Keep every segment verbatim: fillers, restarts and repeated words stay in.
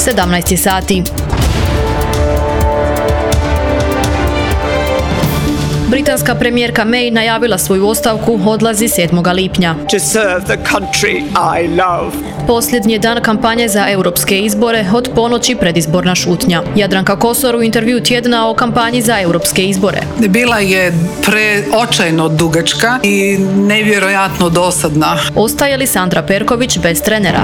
sedamnaest sati. Britanska premijerka May najavila svoju ostavku, odlazi sedmog lipnja. To serve the country I love. Posljednji dan kampanje za europske izbore, od ponoći predizborna šutnja. Jadranka Kosor u intervju tjedna o kampanji za europske izbore. Bila je preočajno dugačka i nevjerojatno dosadna. Ostaje li Sandra Perković bez trenera?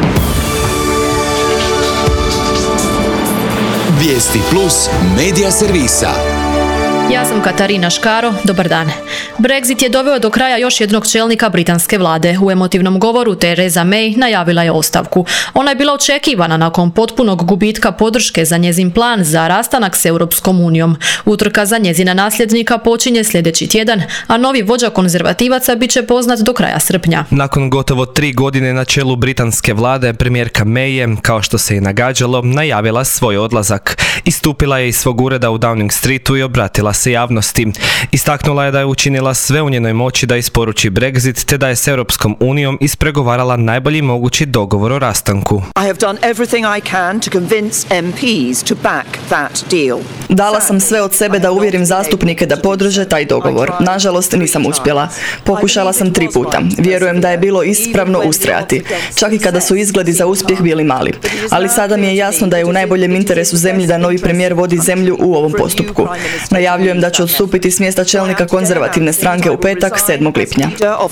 Vijesti plus medija servisa. Ja sam Katarina Škaro, dobar dan. Brexit je doveo do kraja još jednog čelnika britanske vlade. U emotivnom govoru Theresa May najavila je ostavku. Ona je bila očekivana nakon potpunog gubitka podrške za njezin plan za rastanak s Europskom unijom. Utrka za njezina nasljednika počinje sljedeći tjedan, a novi vođa konzervativaca bit će poznat do kraja srpnja. Nakon gotovo tri godine na čelu britanske vlade, premijerka May je, kao što se i nagađalo, najavila svoj odlazak. Istupila je iz svog ureda u Downing Streetu i obratila se javnosti. Istaknula je da je učinila sve u njenoj moći da isporuči Brexit, te da je s Europskom unijom ispregovarala najbolji mogući dogovor o rastanku. I have done everything I can to convince M Ps to back that deal. Dala sam sve od sebe da uvjerim zastupnike da podrže taj dogovor. Nažalost, nisam uspjela. Pokušala sam tri puta. Vjerujem da je bilo ispravno ustrajati, čak i kada su izgledi za uspjeh bili mali. Ali sada mi je jasno da je u najboljem interesu zemlji da novi premijer vodi zemlju u ovom postupku. Najavljujem da ću odstupiti s mjesta čelnika konzervativne stranke u petak, sedmog lipnja.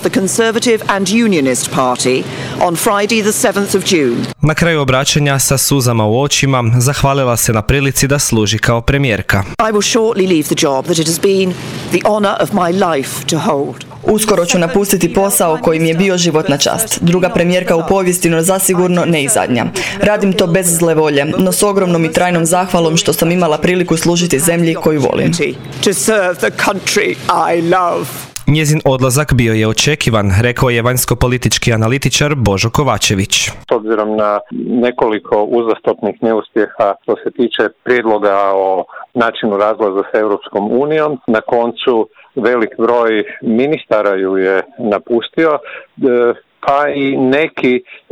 Na kraju obraćanja sa suzama u očima zahvalila se na prilici da služi kao premijerka. Uskoro ću napustiti posao koji mi je bio životna čast. Druga premijerka u povijesti, no zasigurno ne i zadnja. Radim to bez zle volje, no s ogromnom i trajnom zahvalom što sam imala priliku služiti zemlji koju volim. Njezin odlazak bio je očekivan, rekao je vanjsko-politički analitičar Božo Kovačević. S obzirom na nekoliko uzastopnih neuspjeha što se tiče prijedloga o načinu razlaza s Europskom unijom, na koncu velik broj ministara ju je napustio, pa i neki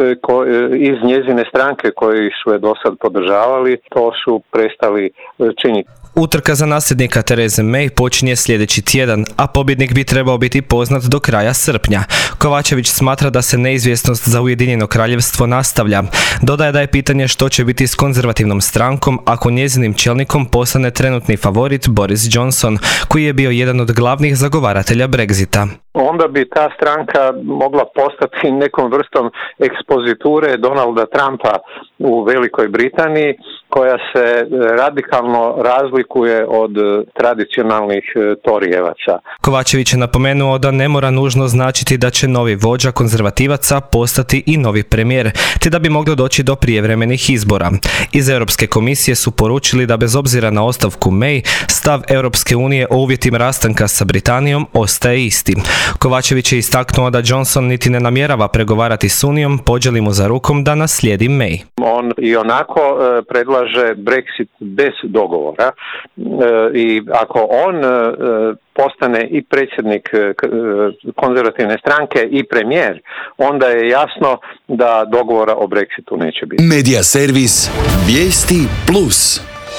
iz njezine stranke koji su je do sad podržavali, to su prestali činiti. Utrka za nasljednika Therese May počinje sljedeći tjedan, a pobjednik bi trebao biti poznat do kraja srpnja. Kovačević smatra da se neizvjesnost za Ujedinjeno kraljevstvo nastavlja. Dodaje da je pitanje što će biti s konzervativnom strankom ako njezinim čelnikom postane trenutni favorit Boris Johnson, koji je bio jedan od glavnih zagovaratelja Brexita. Onda bi ta stranka mogla postati nekom vrstom ekspoziture Donalda Trumpa u Velikoj Britaniji, koja se radikalno razlikuje od tradicionalnih torijevaca. Kovačević je napomenuo da ne mora nužno značiti da će novi vođa konzervativaca postati i novi premijer, te da bi moglo doći do prijevremenih izbora. Iz Europske komisije su poručili da bez obzira na ostavku May, stav Europske unije o uvjetima rastanka sa Britanijom ostaje isti. Kovačević je istaknuo da Johnson niti ne namjerava pregovarati s Unijom, pođe li mu za rukom da naslijedi May. On i onako e, predlaže Brexit bez dogovora e, i ako on e, postane i predsjednik e, konzervativne stranke i premijer, onda je jasno da dogovora o Brexitu neće biti. Medija servis Vijesti plus.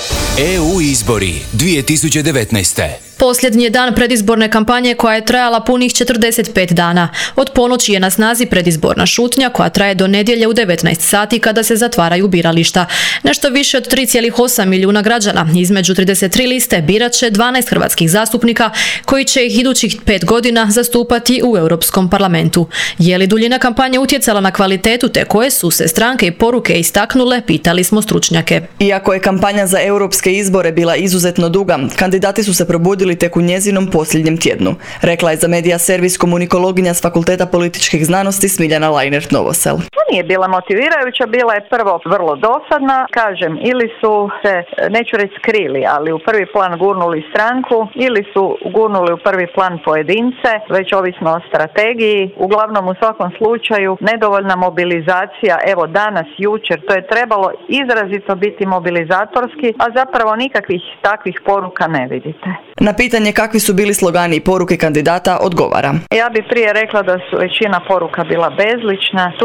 E U izbori dvije tisuće devetnaeste. Posljednji je dan predizborne kampanje koja je trajala punih četrdeset pet dana. Od ponoći je na snazi predizborna šutnja koja traje do nedjelje u devetnaest sati kada se zatvaraju birališta. Nešto više od tri zarez osam milijuna građana između trideset tri liste birat će dvanaest hrvatskih zastupnika koji će ih idućih pet godina zastupati u Europskom parlamentu. Je li duljina kampanje utjecala na kvalitetu te koje su se stranke i poruke istaknule, pitali smo stručnjake. Iako je kampanja za europske izbore bila izuzetno duga, kandidati su se probudili tek u njezinom posljednjem tjednu, rekla je za medija servis komunikologinja s Fakulteta političkih znanosti Smiljana Lajnert-Novosel. To nije bila motivirajuća, bila je prvo vrlo dosadna, kažem, ili su se, neću reći skrili, ali u prvi plan gurnuli stranku, ili su gurnuli u prvi plan pojedince, već ovisno o strategiji. Uglavnom u svakom slučaju nedovoljna mobilizacija, evo danas, jučer, to je trebalo izrazito biti mobilizatorski, a zapravo nikakvih takvih poruka ne vidite. Na pitanje kakvi su bili slogani i poruke kandidata odgovara. Ja bih prije rekla da su većina poruka bila bezlična, tu i tamo je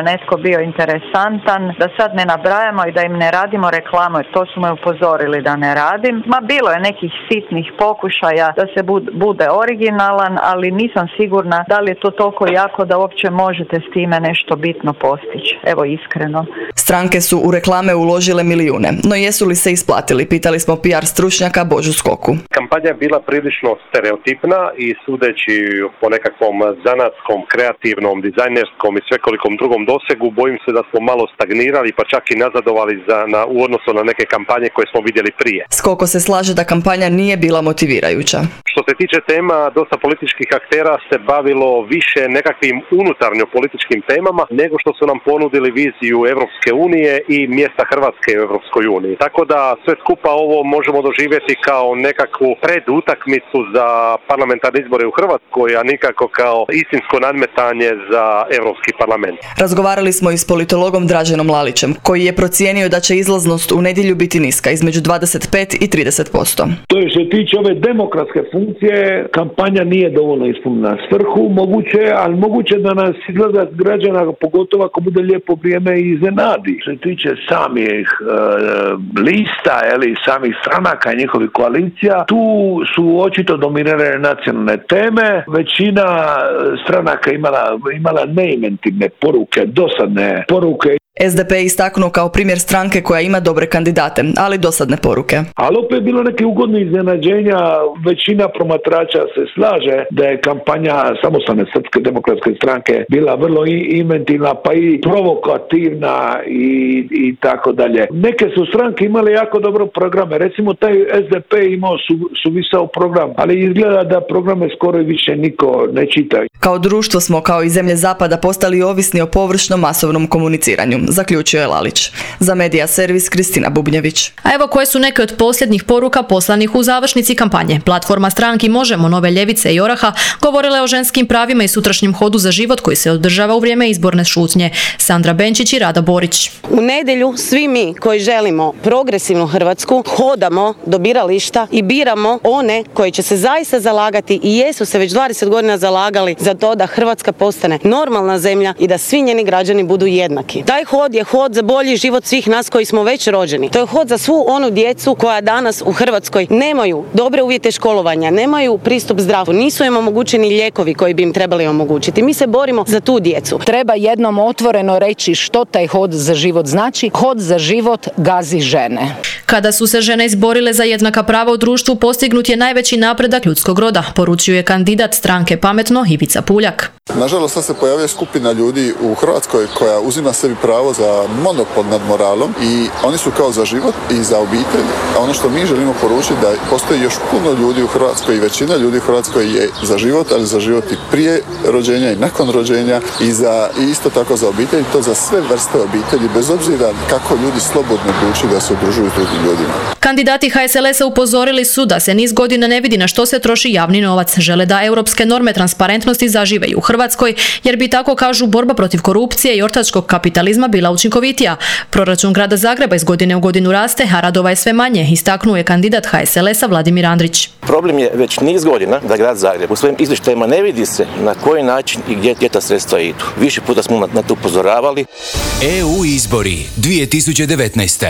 netko bio interesantan, da sad ne nabrajamo i da im ne radimo reklamu, jer to su me upozorili da ne radim. Ma bilo je nekih sitnih pokušaja da se bude originalan, ali nisam sigurna da li je to toliko jako da uopće možete s time nešto bitno postići. Evo, iskreno. Stranke su u reklame uložile milijune, no jesu li se isplatili? Pitali smo P R stručnjaka Božu Skoku. Kampanja je bila prilično stereotipna i sudeći po nekakvom zanatskom, kreativnom, dizajnerskom i svekolikom drugom dosegu, bojim se da smo malo stagnirali pa čak i nazadovali za, na, u odnosu na neke kampanje koje smo vidjeli prije. Skoko se slaže da kampanja nije bila motivirajuća. Što se tiče tema, dosta političkih aktera se bavilo više nekakvim unutarnjo političkim temama nego što su nam ponudili viziju Europske unije i mjesta Hrvatske u Europskoj uniji. Tako da sve skupa ovo možemo doživjeti kao nekakvu predutakmicu za parlamentarne izbore u Hrvatskoj, a nikako kao istinsko nadmetanje za Europski parlament. Razgovarali smo i s politologom Draženom Lalićem, koji je procijenio da će izlaznost u nedjelju biti niska, između dvadeset pet i trideset posto. To je što se tiče ove demokratske funkcije, kampanja nije dovoljno ispunila svrhu, moguće, ali moguće da nas izgleda građana, pogotovo ako bude lijepo vrijeme, iznenadi. Što se tiče samih e, lista ili samih stranaka i njihovih koalicija, tu su očito dominirane nacionalne teme. Većina stranaka imala, imala neinventivne poruke, dosadne poruke. S D P je istaknuo kao primjer stranke koja ima dobre kandidate, ali dosadne poruke. Ali opet je bilo neke ugodne iznenađenja. Većina promatrača se slaže da je kampanja Samostalne srpske demokratske stranke bila vrlo inventivna, pa i provokativna i, i tako dalje. Neke su stranke imale jako dobro programe. Recimo taj S D P imao su, suvisao program, ali izgleda da programe skoro i više niko ne čita. Kao društvo smo, kao i zemlje zapada, postali ovisni o površnom masovnom komuniciranju, zaključio je Lalić. Za Medija servis Kristina Bubnjević. A evo koje su neke od posljednjih poruka poslanih u završnici kampanje. Platforma stranki Možemo, Nove ljevice i Oraha govorile o ženskim pravima i sutrašnjem hodu za život koji se održava u vrijeme izborne šutnje. Sandra Benčić i Rada Borić. U nedjelju svi mi koji želimo progresivnu Hrvatsku hodamo do birališta i biramo one koji će se zaista zalagati i jesu se već dvadeset godina zalagali za to da Hrvatska postane normalna zemlja i da svi njeni građani budu jednaki. Taj hod je hod za bolji život svih nas koji smo već rođeni. To je hod za svu onu djecu koja danas u Hrvatskoj nemaju dobre uvjete školovanja, nemaju pristup zdravstvu, nisu im omogućeni lijekovi koji bi im trebali omogućiti. Mi se borimo za tu djecu. Treba jednom otvoreno reći što taj hod za život znači. Hod za život gazi žene. Kada su se žene izborile za jednaka prava u društvu, postignut je najveći napredak ljudskog roda, poručuje kandidat stranke Pametno Ivica Puljak. Nažalost, sad se pojavlja skupina ljudi u Hrvatskoj koja uzima sebi pravo za monopol nad moralom i oni su kao za život i za obitelj. A ono što mi želimo poručiti da postoji još puno ljudi u Hrvatskoj i većina ljudi u Hrvatskoj je za život, ali za život i prije rođenja i nakon rođenja i, za, i isto tako za obitelj, to za sve vrste obitelji, bez obzira kako ljudi slobodno odlučuju da se udružuju s drugim ljudima. Kandidati H S L S-a upozorili su da se niz godina ne vidi na što se troši javni novac. Žele da europske norme transparentnosti zažive i u Hrvatskoj, jer bi tako, kažu, borba protiv korupcije i ortačkog kapitalizma bila učinkovitija. Proračun grada Zagreba iz godine u godinu raste, a radova je sve manje, istaknuo je kandidat H S L S-a Vladimir Andrić. Problem je već niz godina da grad Zagreb u svojim izvještajima ne vidi se na koji način i gdje, gdje ta sredstva idu. Više puta smo na, na to upozoravali. E U izbori dvije tisuće devetnaeste.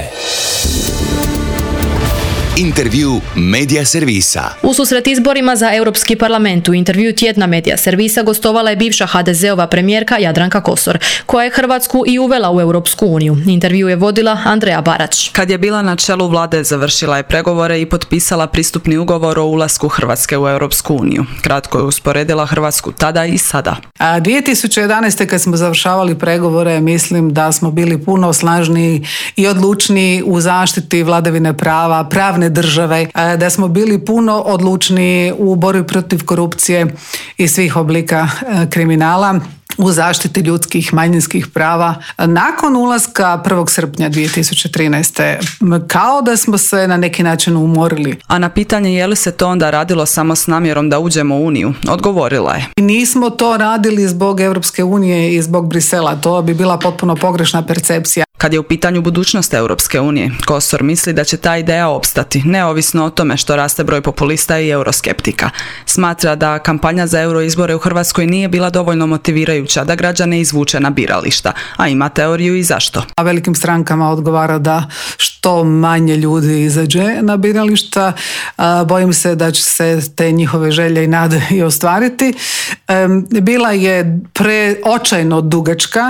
Intervju Medija servisa. U susret izborima za Europski parlament u intervju tjedna Medija servisa gostovala je bivša H D Z-ova premijerka Jadranka Kosor, koja je Hrvatsku i uvela u Europsku uniju. Intervju je vodila Andreja Barać. Kad je bila na čelu vlade, završila je pregovore i potpisala pristupni ugovor o ulasku Hrvatske u Europsku uniju. Kratko je usporedila Hrvatsku tada i sada. A dvije tisuće jedanaeste. kad smo završavali pregovore, mislim da smo bili puno snažniji i odlučniji u zaštiti vladavine prava, pravne države, da smo bili puno odlučniji u borbi protiv korupcije i svih oblika kriminala, u zaštiti ljudskih manjinskih prava. Nakon ulaska prvog srpnja dvije tisuće trinaeste. kao da smo se na neki način umorili. A na pitanje je li se to onda radilo samo s namjerom da uđemo u Uniju, odgovorila je. Nismo to radili zbog Europske unije i zbog Brisela, to bi bila potpuno pogrešna percepcija. Kad je u pitanju budućnost Europske unije, Kosor misli da će ta ideja opstati, neovisno o tome što raste broj populista i euroskeptika. Smatra da kampanja za euroizbore u Hrvatskoj nije bila dovoljno motivirajuća da građane izvuče na birališta, a ima teoriju i zašto. A velikim strankama odgovara da što manje ljudi izađe na birališta. Bojim se da će se te njihove želje i nade i ostvariti. Bila je preočajno dugačka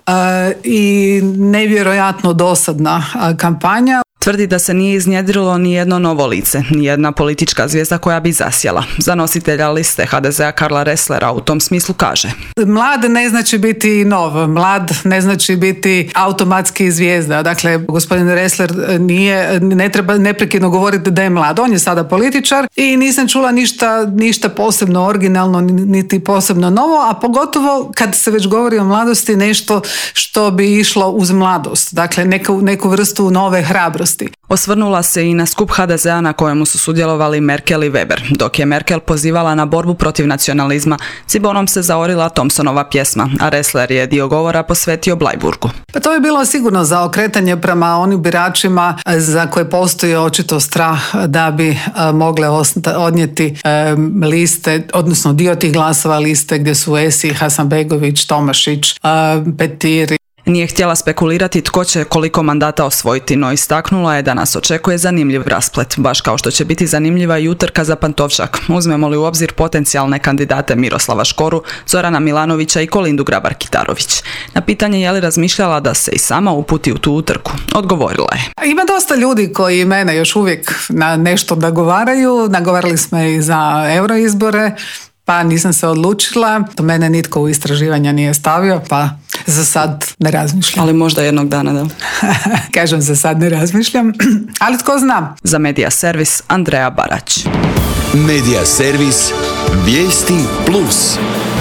i nevjerojatno dosadna kampanja. Tvrdi da se nije iznjedrilo ni jedno novo lice, ni jedna politička zvijezda koja bi zasjela. Za nositelja liste ha de zea Karla Resslera u tom smislu kaže: Mlad ne znači biti nov, mlad ne znači biti automatski zvijezda. Dakle, gospodin Ressler nije, ne treba neprekidno govoriti da je mlad. On je sada političar i nisam čula ništa, ništa posebno originalno, niti posebno novo, a pogotovo kad se već govori o mladosti, nešto što bi išlo uz mladost. Dakle, neku, neku vrstu nove hrabrosti. Osvrnula se i na skup ha de zea na kojemu su sudjelovali Merkel i Weber. Dok je Merkel pozivala na borbu protiv nacionalizma, cibonom se zaorila Thompsonova pjesma, a Ressler je dio govora posvetio Bleiburgu. Pa to je bilo sigurno za okretanje prema onim biračima za koje postoji očito strah da bi mogle odnijeti liste, odnosno dio tih glasova liste gdje su Esi, Hasanbegović, Tomašić, Petir. Nije htjela spekulirati tko će koliko mandata osvojiti, no istaknula je da nas očekuje zanimljiv rasplet, baš kao što će biti zanimljiva i utrka za Pantovčak. Uzmemo li u obzir potencijalne kandidate Miroslava Škoru, Zorana Milanovića i Kolindu Grabar-Kitarović. Na pitanje je li razmišljala da se i sama uputi u tu utrku, odgovorila je: Ima dosta ljudi koji mene još uvijek na nešto nagovaraju. Nagovarali smo i za euroizbore, pa nisam se odlučila. To mene nitko u istraživanja nije stavio, pa za sad ne razmišljam. Ali možda jednog dana, da. Kažem, za sad ne razmišljam, ali tko zna. Za Medija servis Andreja Barać. Medija servis Vijesti plus.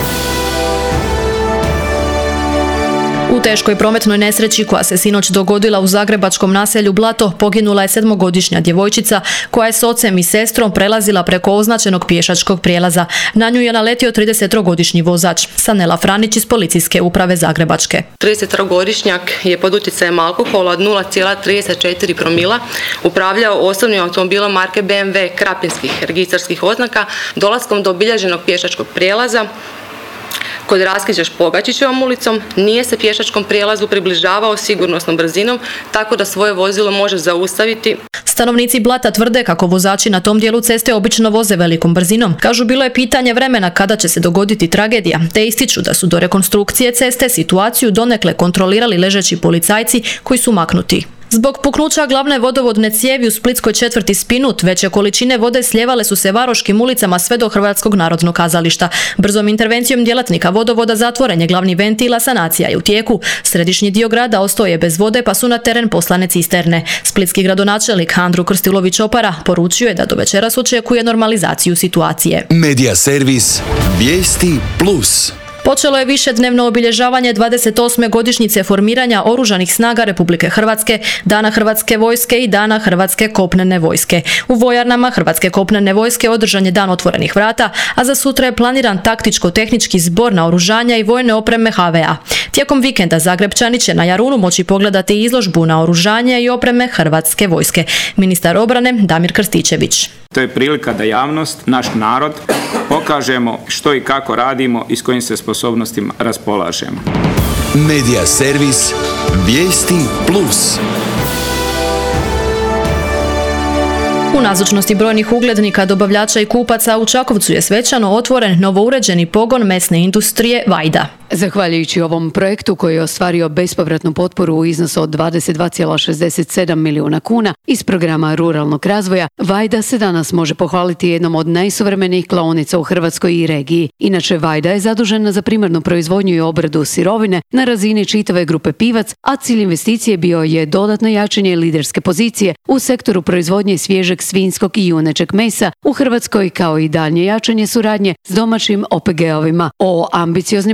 U teškoj prometnoj nesreći koja se sinoć dogodila u zagrebačkom naselju Blato poginula je sedmogodišnja djevojčica koja je s ocem i sestrom prelazila preko označenog pješačkog prijelaza. Na nju je naletio tridesettrogodišnji vozač. Sanela Franić iz Policijske uprave Zagrebačke. tridesettrogodišnjak je pod utjecajem alkohola od nula zarez trideset četiri promila upravljao osobnim automobilom marke be em ve krapinskih registarskih oznaka dolaskom do obilježenog pješačkog prijelaza kod raskrižja s Pogačićevom ulicom. Nije se pješačkom prijelazu približavao sigurnosnom brzinom, tako da svoje vozilo može zaustaviti. Stanovnici Blata tvrde kako vozači na tom dijelu ceste obično voze velikom brzinom. Kažu, bilo je pitanje vremena kada će se dogoditi tragedija, te ističu da su do rekonstrukcije ceste situaciju donekle kontrolirali ležeći policajci koji su maknuti. Zbog puknuća glavne vodovodne cijevi u splitskoj četvrti Spinut, veće količine vode slijevale su se varoškim ulicama sve do Hrvatskog narodnog kazališta. Brzom intervencijom djelatnika vodovoda zatvoren je glavni ventil, a sanacija je u tijeku. Središnji dio grada ostao je bez vode, pa su na teren poslane cisterne. Splitski gradonačelnik Andru Krstilović-Opara poručio je da do večeras očekuje normalizaciju situacije. Medija servis Vijesti plus. Počelo je višednevno obilježavanje dvadeset osme godišnjice formiranja Oružanih snaga Republike Hrvatske, Dana Hrvatske vojske i Dana Hrvatske kopnene vojske. U vojarnama Hrvatske kopnene vojske održan je dan otvorenih vrata, a za sutra je planiran taktičko-tehnički zbor naoružanja i vojne opreme ha ve a. Tijekom vikenda Zagrebčani će na Jarunu moći pogledati izložbu naoružanja i opreme Hrvatske vojske. Ministar obrane Damir Krstičević. To je prilika da javnost, naš narod, pokažemo što i kako radimo i s kojim se sposobnostima raspolažemo. Medija servis Vijesti plus. U nazočnosti brojnih uglednika, dobavljača i kupaca u Čakovcu je svečano otvoren novouređeni pogon mesne industrije Vajda. Zahvaljujući ovom projektu koji je ostvario bespovratnu potporu u iznosu od dvadeset dva zarez šezdeset sedam milijuna kuna iz programa ruralnog razvoja, Vajda se danas može pohvaliti jednom od najsuvremenijih klaonica u Hrvatskoj i regiji. Inače, Vajda je zadužena za primarnu proizvodnju i obradu sirovine na razini čitave grupe Pivac, a cilj investicije bio je dodatno jačanje liderske pozicije u sektoru proizvodnje svježeg svinjskog i junećeg mesa u Hrvatskoj, kao i daljnje jačanje suradnje s domaćim o pe ge ovima. O ambicioznim planovima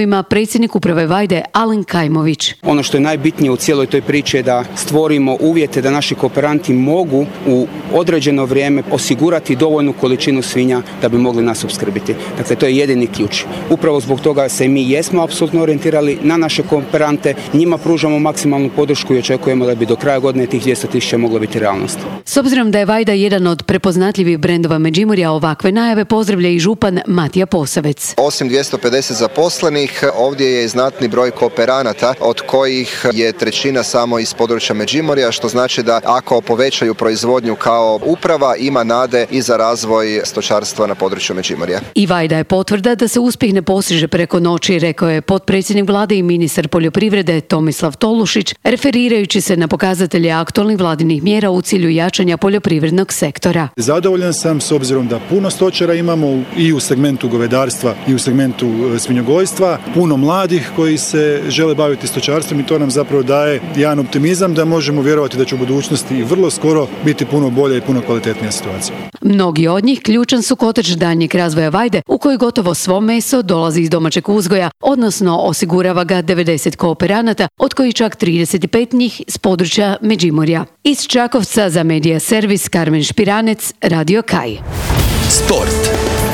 riječima predsjednik uprave Vajde Alen Kajmović. Ono što je najbitnije u cijeloj toj priči je da stvorimo uvjete da naši kooperanti mogu u određeno vrijeme osigurati dovoljnu količinu svinja da bi mogli nas opskrbiti. Dakle, to je jedini ključ. Upravo zbog toga se mi jesmo apsolutno orijentirali na naše kooperante, njima pružamo maksimalnu podršku i očekujemo da bi do kraja godine tih dvjesto tisuća moglo biti realnost. S obzirom da je Vajda jedan od prepoznatljivih brendova Međimurja, ovakve najave pozdravlja i župan Matija Posavec. Osim dvjesto pedeset zaposlenih, ovdje je i znatni broj kooperanata, od kojih je trećina samo iz područja Međimurja, što znači da ako povećaju proizvodnju kao uprava, ima nade i za razvoj stočarstva na području Međimurja. I Vajda je potvrda da se uspjeh ne postiže preko noći, rekao je potpredsjednik vlade i ministar poljoprivrede Tomislav Tolušić, referirajući se na pokazatelje aktualnih vladinih mjera u cilju jačanja poljoprivrednog sektora. Zadovoljan sam s obzirom da puno stočara imamo i u segmentu govedarstva i u segmentu svinjogojstva, puno mladih koji se žele baviti stočarstvom i to nam zapravo daje jedan optimizam da možemo vjerovati da će u budućnosti i vrlo skoro biti puno bolja i puno kvalitetnija situacija. Mnogi od njih ključan su kotač daljnjeg razvoja Vajde, u kojoj gotovo svo meso dolazi iz domaćeg uzgoja, odnosno osigurava ga devedeset kooperanata, od kojih čak trideset pet njih s područja Međimurja. Iz Čakovca za Medija Servis Karmen Špiranec, Radio Kaj. Sport.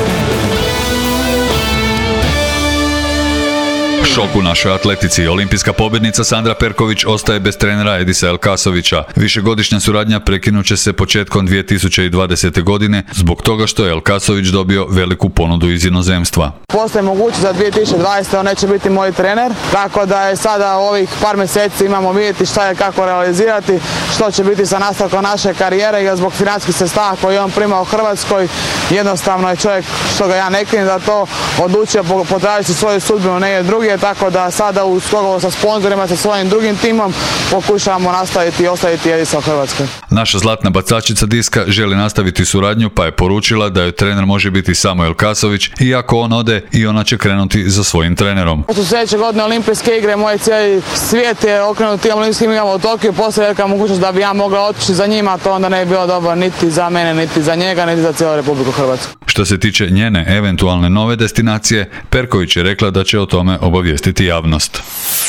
Šok u našoj atletici. Olimpijska pobjednica Sandra Perković ostaje bez trenera Edisa Elkasovića. Višegodišnja suradnja prekinut će se početkom dvije tisuće dvadesete. godine zbog toga što je Elkasović dobio veliku ponudu iz inozemstva. Postoje mogućnost za dvije tisuće dvadesete. on neće biti moj trener, tako da je sada ovih par mjeseci imamo vidjeti šta je kako realizirati, što će biti sa nastavkom naše karijere, jer zbog financijskih sredstava koje on prima u Hrvatskoj jednostavno je čovjek, što ga ja ne krivim za to, odlučio potražiti svoju sudbinu negdje drugdje, tako da sada u skogovoru sa sponzorima, sa svojim drugim timom pokušavamo nastaviti i ostaviti Edisa u Hrvatskoj. Naša zlatna bacačica diska želi nastaviti suradnju, pa je poručila da joj trener može biti samo Elkasović i ako on ode i ona će krenuti za svojim trenerom. U sljedeće godine olimpijske igre, moj cijeli svijet je okrenut tim olimpijskim igrama u Tokiju, postoji velika mogućnost da bi ja mogla otići za njima, to onda ne bi bilo dobro niti za mene, niti za njega, niti za cijelu Republiku Hrvatsku. Što se tiče njene eventualne nove destinacije, Perković je rekla da će o tome obavijestiti javnost.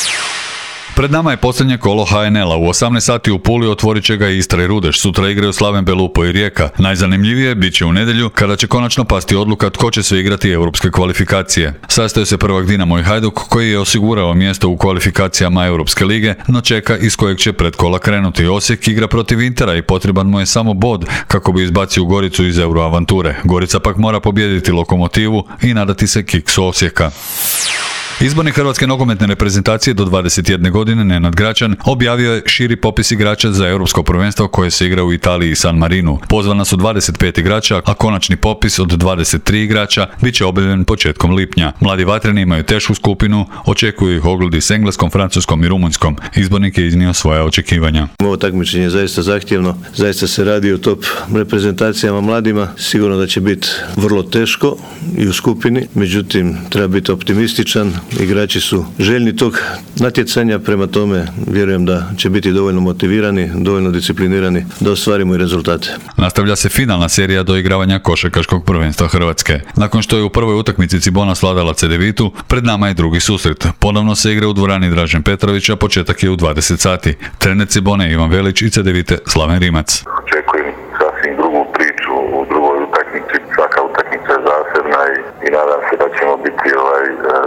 Pred nama je posljednje kolo ha en el-a. U osamnaest sati u Puli otvorit će ga Istra i Rudeš. Sutra igraju Slaven Belupo i Rijeka. Najzanimljivije bit će u nedjelju kada će konačno pasti odluka tko će sve igrati europske kvalifikacije. Sastaju se prvak Dinamo i Hajduk koji je osigurao mjesto u kvalifikacijama Europske lige, no čeka iz kojeg će pred kola krenuti. Osijek igra protiv Intera i potreban mu je samo bod kako bi izbacio Goricu iz Euroavanture. Gorica pak mora pobijediti Lokomotivu i nadati se kiksu Osijeka. Izbornik Hrvatske nogometne reprezentacije do dvadeset jedne godine Nenad Gračan objavio je širi popis igrača za europsko prvenstvo koje se igra u Italiji i San Marinu. Pozvana su dvadeset pet igrača, a konačni popis od dvadeset tri igrača bit će objavljen početkom lipnja. Mladi vatreni imaju tešku skupinu, očekuju ih ogledi s engleskom, francuskom i rumunjskom. Izbornik je iznio svoja očekivanja. Ovo takmičenje je zaista zahtjevno, zaista se radi o top reprezentacijama mladima, sigurno da će biti vrlo teško i u skupini, međutim treba biti optimističan. Igrači su željni tog natjecanja, prema tome vjerujem da će biti dovoljno motivirani, dovoljno disciplinirani da ostvarimo i rezultate. Nastavlja se finalna serija doigravanja košarkaškog prvenstva Hrvatske. Nakon što je u prvoj utakmici Cibona svladala Cedevitu, pred nama je drugi susret. Ponovno se igra u dvorani Dražen Petrovića, početak je u dvadeset sati. Trener Cibone Ivan Velić i Cedevite Slaven Rimac. Očekujem sasvim drugu priču u drugoj utakmici, svaka utakmica je zasebna i, i nadam se da ćemo biti ovaj,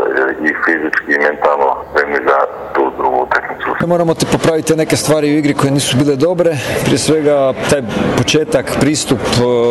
i fizički i mentalno spremni za tu drugu utakmicu. Moramo te popraviti neke stvari u igri koje nisu bile dobre, prije svega taj početak, pristup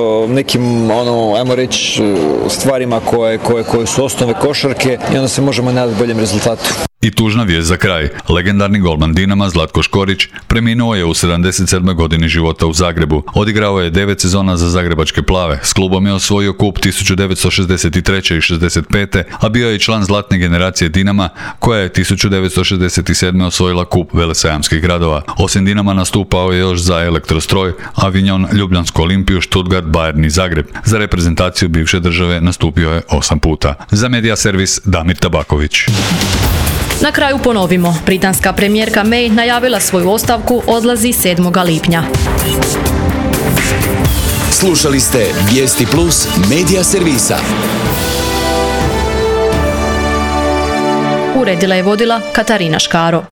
nekim, ono, ajmo reći, stvarima koje, koje, koje su osnove košarke i onda se možemo nadati boljem rezultatu. I tužna vijest za kraj. Legendarni golman Dinama Zlatko Škorić preminuo je u sedamdeset sedmoj godini života u Zagrebu. Odigrao je devet sezona za zagrebačke Plave. S klubom je osvojio kup tisuću devetsto šezdeset treće i šezdeset pete. a bio je i član zlatne generacije Dinama, koja je tisuću devetsto šezdeset sedme osvojila kup velesajamskih gradova. Osim Dinama nastupao je još za Elektrostroj, Avignon, Ljubljansku Olimpiju, Stuttgart, Bayern i Zagreb. Za reprezentaciju bivše države nastupio je osam puta. Za Medija Servis Damir Tabaković. Na kraju ponovimo, britanska premijerka May najavila svoju ostavku, odlazi sedmog lipnja. Slušali ste Vijesti Plus Medija Servisa. Uredila je vodila Katarina Škaro.